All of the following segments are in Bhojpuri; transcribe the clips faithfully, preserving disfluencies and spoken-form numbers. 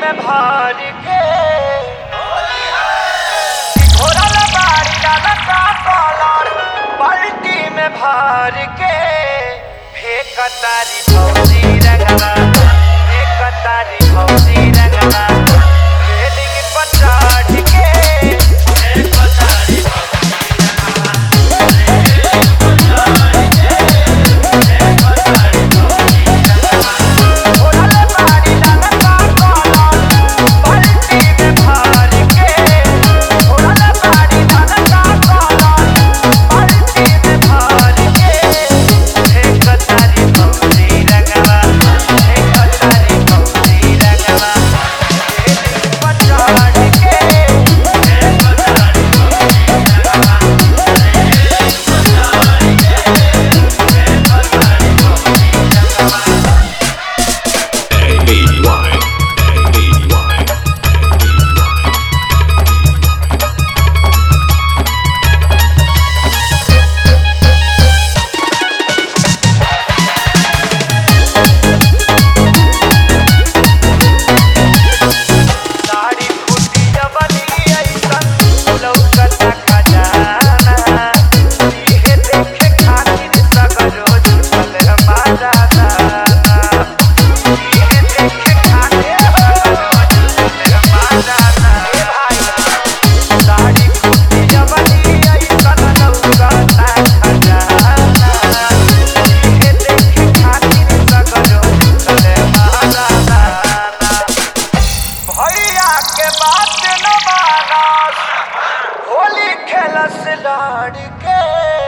में भर के घोड़ा बाड़ी डाला का कॉलर बाल्टी में भर के फेंक तारी भौजी रंगवा फेंक तारी भौजी रंगवा रेलिंग पर चढ़ के फेंक तारी लड़के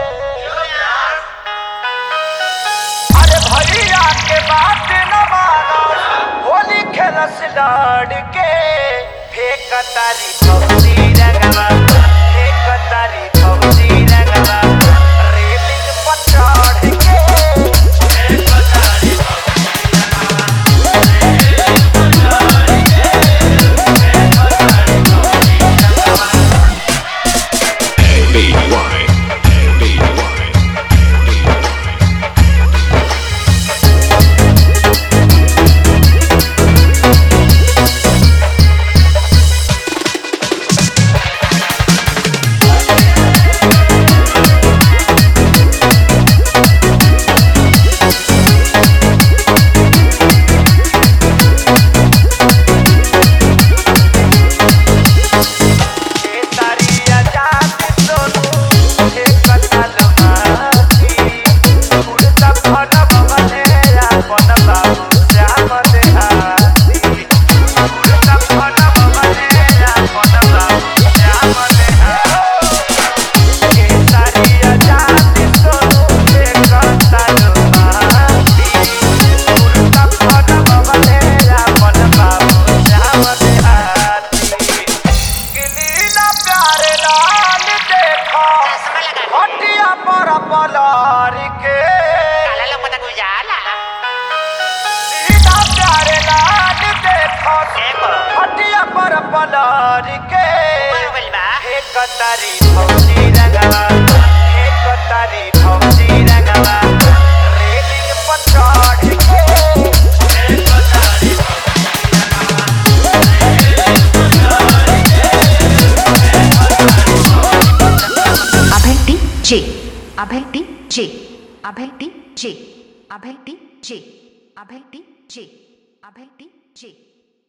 अरे भैया के बात न मानो होली खेलस लड़के फेंक तारी भौजी रंगवा फेंक तारी भौजी रंगवा रेलिंग पर चढ़ के फेंक तारी पलर के फेंक तारी भौजी रंगवा फेंक तारी भौजी रंगवा रेलिंग पर चढ़ के फेंक तारी अभय टी जे अभय टी जे अभय टी जे अभय टी जे अभय टी जे अभय टी जे